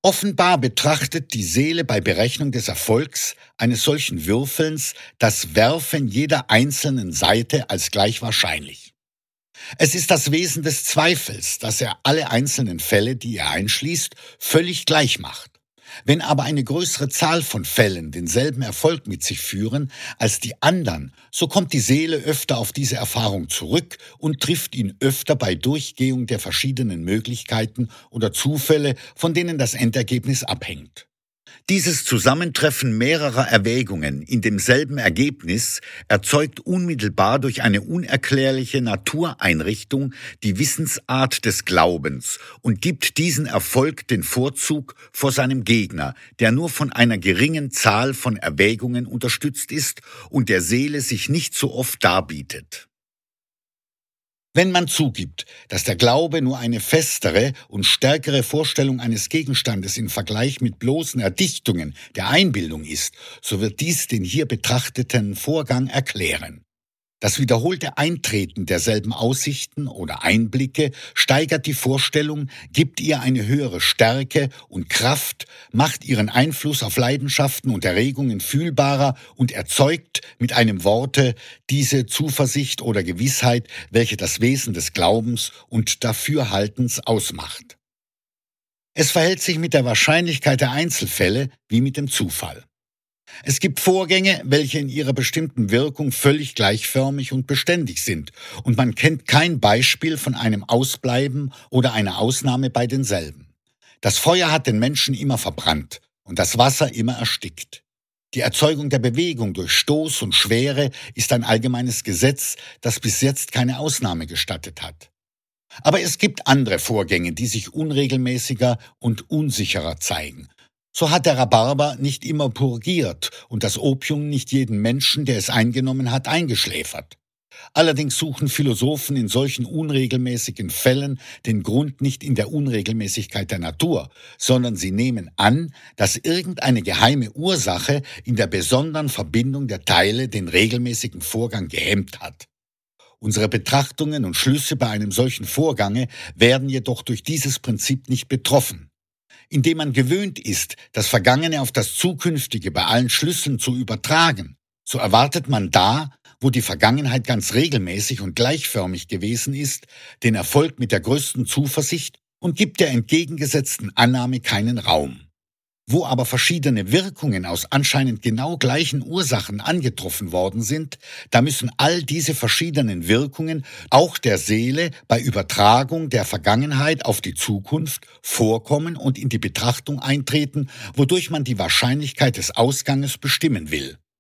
Offenbar betrachtet die Seele bei Berechnung des Erfolgs eines solchen Würfelns das Werfen jeder einzelnen Seite als gleich wahrscheinlich. Es ist das Wesen des Zweifels, dass er alle einzelnen Fälle, die er einschließt, völlig gleich macht. Wenn aber eine größere Zahl von Fällen denselben Erfolg mit sich führen als die anderen, so kommt die Seele öfter auf diese Erfahrung zurück und trifft ihn öfter bei Durchgehung der verschiedenen Möglichkeiten oder Zufälle, von denen das Endergebnis abhängt. Dieses Zusammentreffen mehrerer Erwägungen in demselben Ergebnis erzeugt unmittelbar durch eine unerklärliche Natureinrichtung die Wissensart des Glaubens und gibt diesen Erfolg den Vorzug vor seinem Gegner, der nur von einer geringen Zahl von Erwägungen unterstützt ist und der Seele sich nicht so oft darbietet. Wenn man zugibt, dass der Glaube nur eine festere und stärkere Vorstellung eines Gegenstandes im Vergleich mit bloßen Erdichtungen der Einbildung ist, so wird dies den hier betrachteten Vorgang erklären. Das wiederholte Eintreten derselben Aussichten oder Einblicke steigert die Vorstellung, gibt ihr eine höhere Stärke und Kraft, macht ihren Einfluss auf Leidenschaften und Erregungen fühlbarer und erzeugt mit einem Worte diese Zuversicht oder Gewissheit, welche das Wesen des Glaubens und Dafürhaltens ausmacht. Es verhält sich mit der Wahrscheinlichkeit der Einzelfälle wie mit dem Zufall. Es gibt Vorgänge, welche in ihrer bestimmten Wirkung völlig gleichförmig und beständig sind, und man kennt kein Beispiel von einem Ausbleiben oder einer Ausnahme bei denselben. Das Feuer hat den Menschen immer verbrannt und das Wasser immer erstickt. Die Erzeugung der Bewegung durch Stoß und Schwere ist ein allgemeines Gesetz, das bis jetzt keine Ausnahme gestattet hat. Aber es gibt andere Vorgänge, die sich unregelmäßiger und unsicherer zeigen. So hat der Rhabarber nicht immer purgiert und das Opium nicht jeden Menschen, der es eingenommen hat, eingeschläfert. Allerdings suchen Philosophen in solchen unregelmäßigen Fällen den Grund nicht in der Unregelmäßigkeit der Natur, sondern sie nehmen an, dass irgendeine geheime Ursache in der besonderen Verbindung der Teile den regelmäßigen Vorgang gehemmt hat. Unsere Betrachtungen und Schlüsse bei einem solchen Vorgange werden jedoch durch dieses Prinzip nicht betroffen. Indem man gewöhnt ist, das Vergangene auf das Zukünftige bei allen Schlüssen zu übertragen, so erwartet man da, wo die Vergangenheit ganz regelmäßig und gleichförmig gewesen ist, den Erfolg mit der größten Zuversicht und gibt der entgegengesetzten Annahme keinen Raum. Wo aber verschiedene Wirkungen aus anscheinend genau gleichen Ursachen angetroffen worden sind, da müssen all diese verschiedenen Wirkungen auch der Seele bei Übertragung der Vergangenheit auf die Zukunft vorkommen und in die Betrachtung eintreten, wodurch man die Wahrscheinlichkeit des Ausganges bestimmen will.